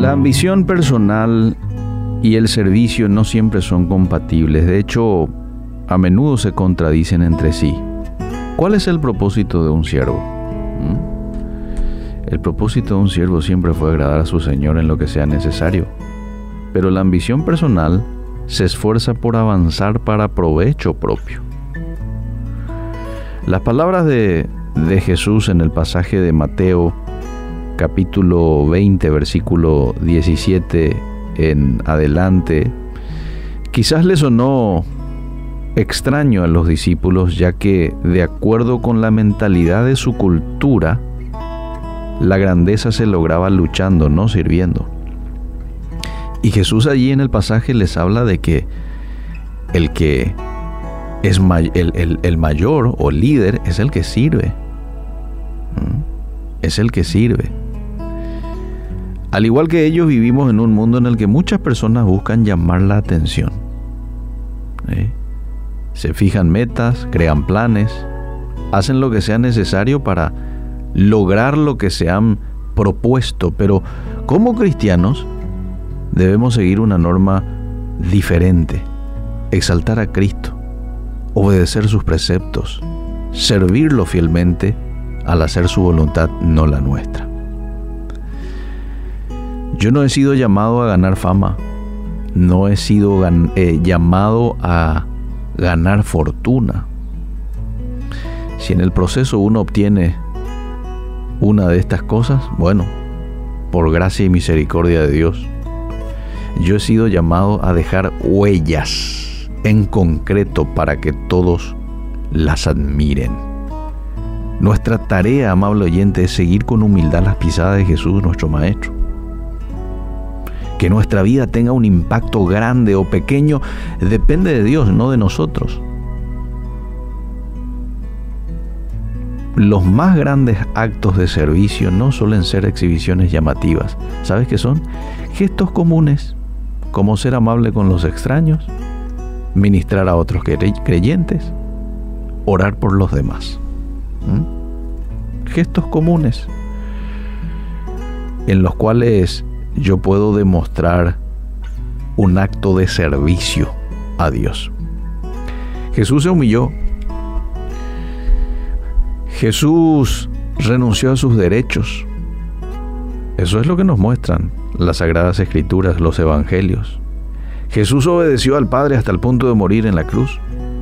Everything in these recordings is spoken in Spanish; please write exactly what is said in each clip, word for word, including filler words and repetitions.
La ambición personal y el servicio no siempre son compatibles. De hecho, a menudo se contradicen entre sí. ¿Cuál es el propósito de un siervo? ¿Mm? El propósito de un siervo siempre fue agradar a su Señor en lo que sea necesario. Pero la ambición personal se esfuerza por avanzar para provecho propio. Las palabras de, de Jesús en el pasaje de Mateo, capítulo veinte, versículo diecisiete en adelante, quizás le sonó extraño a los discípulos, ya que de acuerdo con la mentalidad de su cultura, la grandeza se lograba luchando, no sirviendo. Y Jesús allí en el pasaje les habla de que el que es may- el, el, el mayor o líder es el que sirve. ¿Mm? Es el que sirve. Al igual que ellos, vivimos en un mundo en el que muchas personas buscan llamar la atención. ¿Eh? Se fijan metas, crean planes, hacen lo que sea necesario para lograr lo que se han propuesto, pero como cristianos debemos seguir una norma diferente: exaltar a Cristo, obedecer sus preceptos, servirlo fielmente al hacer su voluntad, no la nuestra. Yo no he sido llamado a ganar fama, no he sido gan- eh, llamado a ganar fortuna. Si en el proceso uno obtiene una de estas cosas, bueno, por gracia y misericordia de Dios. Yo he sido llamado a dejar huellas en concreto para que todos las admiren. Nuestra tarea, amable oyente, es seguir con humildad las pisadas de Jesús, nuestro Maestro. Que nuestra vida tenga un impacto grande o pequeño depende de Dios, no de nosotros. Los más grandes actos de servicio no suelen ser exhibiciones llamativas. ¿Sabes qué son? Gestos comunes, como ser amable con los extraños, ministrar a otros creyentes, orar por los demás. ¿Mm? Gestos comunes en los cuales yo puedo demostrar un acto de servicio a Dios. Jesús se humilló. Jesús renunció a sus derechos. Eso es lo que nos muestran las Sagradas Escrituras, los Evangelios. Jesús obedeció al Padre hasta el punto de morir en la cruz.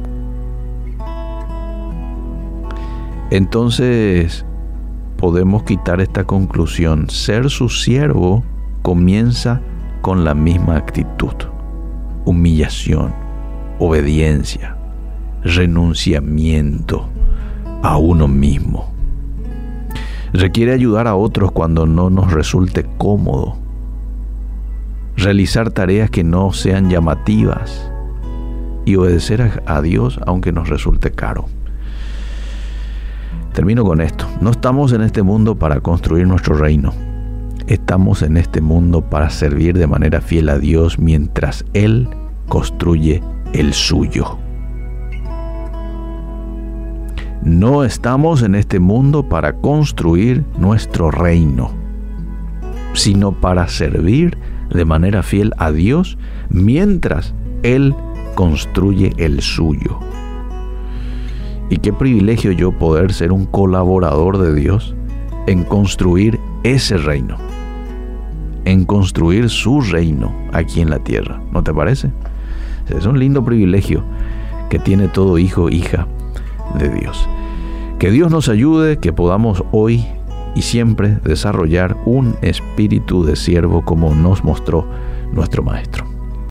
Entonces, podemos quitar esta conclusión: ser su siervo comienza con la misma actitud: humillación, obediencia, renunciamiento a uno mismo. Requiere ayudar a otros cuando no nos resulte cómodo, realizar tareas que no sean llamativas y obedecer a, a Dios aunque nos resulte caro. Termino con esto: no estamos en este mundo para construir nuestro reino. Estamos en este mundo para servir de manera fiel a Dios mientras Él construye el suyo. No estamos en este mundo para construir nuestro reino, sino para servir de manera fiel a Dios mientras Él construye el suyo. Y qué privilegio yo poder ser un colaborador de Dios en construir ese reino, en construir su reino aquí en la tierra. ¿No te parece? Es un lindo privilegio que tiene todo hijo, hija de Dios. Que Dios nos ayude, que podamos hoy y siempre desarrollar un espíritu de siervo como nos mostró nuestro Maestro.